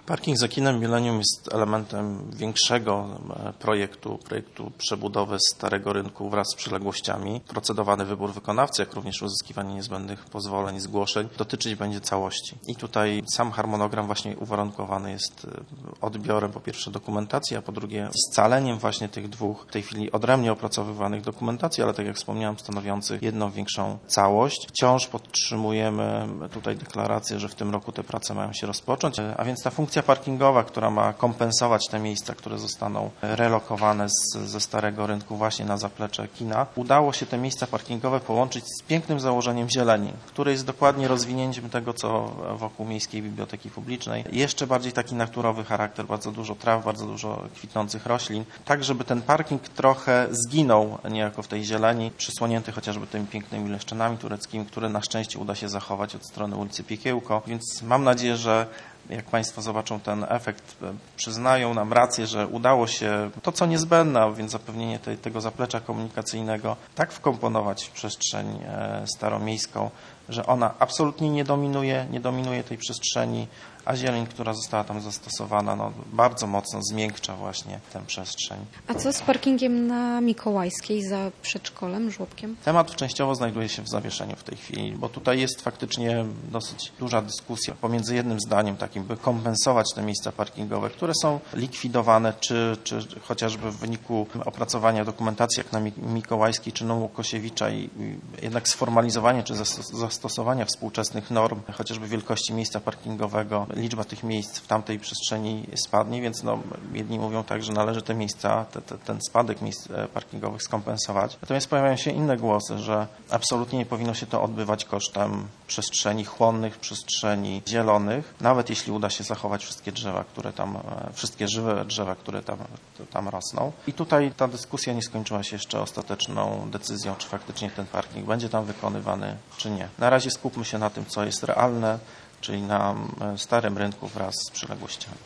Parking za kinem Millennium jest elementem większego projektu przebudowy starego rynku wraz z przyległościami. Procedowany wybór wykonawcy, jak również uzyskiwanie niezbędnych pozwoleń, zgłoszeń dotyczyć będzie całości. I tutaj sam harmonogram właśnie uwarunkowany jest odbiorem po pierwsze dokumentacji, a po drugie scaleniem właśnie tych dwóch w tej chwili odrębnie opracowywanych dokumentacji, ale tak jak wspomniałem, stanowiących jedną większą całość. Wciąż podtrzymujemy tutaj deklarację, że w tym roku te prace mają się rozpocząć, a więc ta funkcja parkingowa, która ma kompensować te miejsca, które zostaną relokowane ze starego rynku właśnie na zaplecze kina. Udało się te miejsca parkingowe połączyć z pięknym założeniem zieleni, które jest dokładnie rozwinięciem tego, co wokół Miejskiej Biblioteki Publicznej. Jeszcze bardziej taki naturowy charakter, bardzo dużo traw, bardzo dużo kwitnących roślin, tak żeby ten parking trochę zginął niejako w tej zieleni, przysłonięty chociażby tymi pięknymi leszczynami tureckimi, które na szczęście uda się zachować od strony ulicy Piekiełko, więc mam nadzieję, że jak Państwo zobaczą ten efekt, przyznają nam rację, że udało się to, co niezbędne, a więc zapewnienie tego zaplecza komunikacyjnego, tak wkomponować w przestrzeń staromiejską, że ona absolutnie nie dominuje tej przestrzeni, a zieleń, która została tam zastosowana, bardzo mocno zmiękcza właśnie tę przestrzeń. A co z parkingiem na Mikołajskiej za przedszkolem, żłobkiem? Temat częściowo znajduje się w zawieszeniu w tej chwili, bo tutaj jest faktycznie dosyć duża dyskusja pomiędzy jednym zdaniem takim, by kompensować te miejsca parkingowe, które są likwidowane, czy chociażby w wyniku opracowania dokumentacji jak na Mikołajskiej czy na Łukosiewicza i jednak sformalizowania czy zastosowania współczesnych norm, chociażby wielkości miejsca parkingowego, liczba tych miejsc w tamtej przestrzeni spadnie, więc jedni mówią tak, że należy te miejsca, ten spadek miejsc parkingowych skompensować. Natomiast pojawiają się inne głosy, że absolutnie nie powinno się to odbywać kosztem przestrzeni chłonnych, przestrzeni zielonych, nawet jeśli uda się zachować wszystkie drzewa, wszystkie żywe drzewa, które tam rosną. I tutaj ta dyskusja nie skończyła się jeszcze ostateczną decyzją, czy faktycznie ten parking będzie tam wykonywany, czy nie. Na razie skupmy się na tym, co jest realne, czyli na starym rynku wraz z przyległościami.